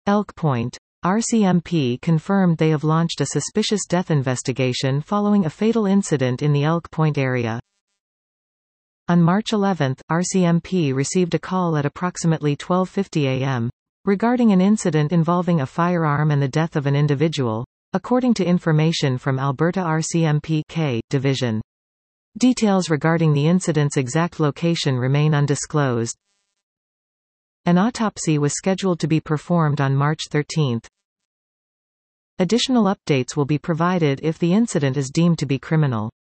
Elk Point. RCMP confirmed they have launched a suspicious death investigation following a fatal incident in the Elk Point area. On March 11, RCMP received a call at approximately 12:50 a.m. regarding an incident involving a firearm and the death of an individual, according to information from Alberta RCMP K Division. Details regarding the incident's exact location remain undisclosed. An autopsy was scheduled to be performed on March 13. Additional updates will be provided if the incident is deemed to be criminal.